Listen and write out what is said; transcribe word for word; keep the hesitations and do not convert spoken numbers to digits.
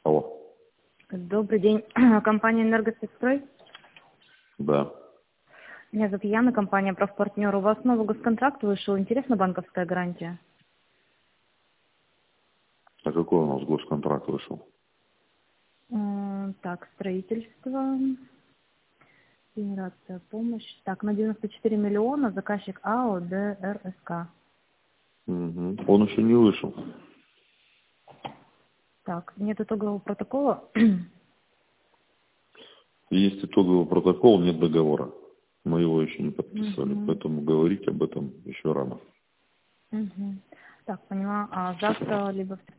Алло. Добрый день. Компания «Энергоспецстрой». Да. Меня зовут Яна, компания «Правпартнер». У вас новый госконтракт вышел. Интересна банковская гарантия? А какой у нас госконтракт вышел? М, Так, строительство, генерация, помощь. Так, на девяносто четыре миллиона заказчик АО ДРСК. Угу. Он еще не вышел. Так, нет итогового протокола. Есть итоговый протокол, нет договора. Мы его еще не подписывали, Мгм. поэтому говорить об этом еще рано. Мгм. Так, поняла. А завтра либо в